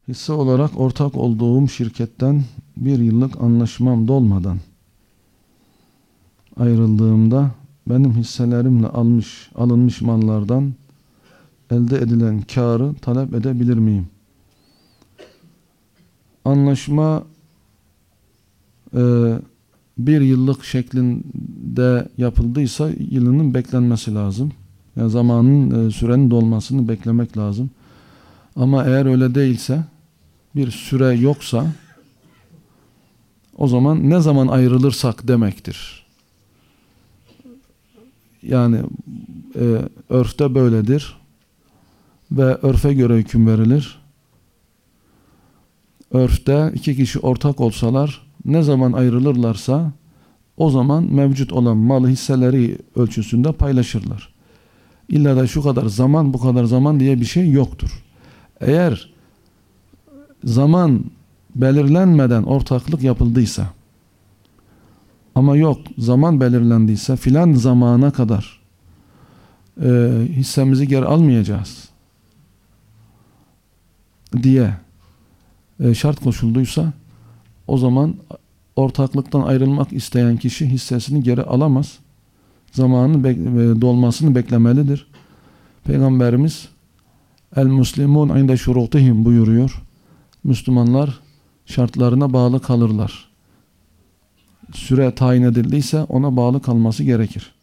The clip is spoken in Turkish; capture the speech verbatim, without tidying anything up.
Hisse olarak ortak olduğum şirketten bir yıllık anlaşmam dolmadan ayrıldığımda benim hisselerimle almış, alınmış mallardan elde edilen kârı talep edebilir miyim? Anlaşma e, bir yıllık şeklinde yapıldıysa yılının beklenmesi lazım. Yani zamanın, e, sürenin dolmasını beklemek lazım. Ama eğer öyle değilse, bir süre yoksa, o zaman ne zaman ayrılırsak demektir. Yani e, örfte böyledir ve örfe göre hüküm verilir. Örfte iki kişi ortak olsalar ne zaman ayrılırlarsa o zaman mevcut olan malı hisseleri ölçüsünde paylaşırlar. İlla da şu kadar zaman, bu kadar zaman diye bir şey yoktur. Eğer zaman belirlenmeden ortaklık yapıldıysa ama yok zaman belirlendiyse filan zamana kadar e, hissemizi geri almayacağız diye e, şart koşulduysa o zaman ortaklıktan ayrılmak isteyen kişi hissesini geri alamaz. Zamanın bek- dolmasını beklemelidir. Peygamberimiz el muslimun inde şurutihim buyuruyor. Müslümanlar şartlarına bağlı kalırlar. Süre tayin edildiyse ona bağlı kalması gerekir.